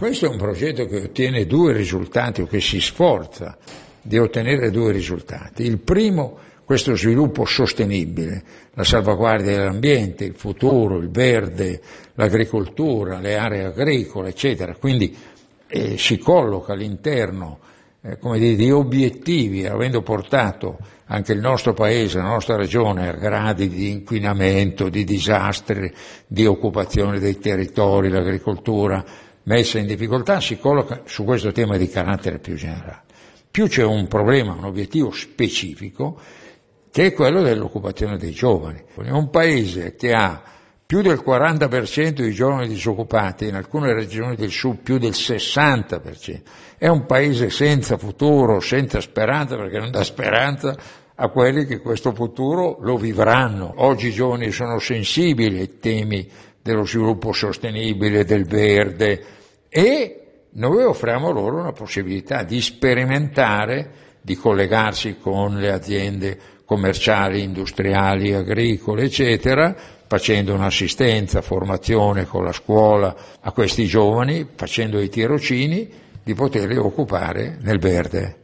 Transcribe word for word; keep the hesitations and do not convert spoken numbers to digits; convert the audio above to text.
questo è un progetto che ottiene due risultati, o che si sforza di ottenere due risultati. Il primo, questo sviluppo sostenibile, la salvaguardia dell'ambiente, il futuro, il verde, l'agricoltura, le aree agricole, eccetera. Quindi eh, si colloca all'interno eh, come dire, di obiettivi, avendo portato anche il nostro paese, la nostra regione a gradi di inquinamento, di disastri, di occupazione dei territori, l'agricoltura messa in difficoltà, si colloca su questo tema di carattere più generale. Più c'è un problema, un obiettivo specifico, che è quello dell'occupazione dei giovani. È un paese che ha più del quaranta per cento di giovani disoccupati, in alcune regioni del sud più del sessanta per cento. È un paese senza futuro, senza speranza, perché non dà speranza a quelli che questo futuro lo vivranno. Oggi i giovani sono sensibili ai temi dello sviluppo sostenibile, del verde, e noi offriamo loro una possibilità di sperimentare, di collegarsi con le aziende commerciali, industriali, agricole, eccetera, facendo un'assistenza, formazione con la scuola a questi giovani, facendo i tirocini, di poterli occupare nel verde.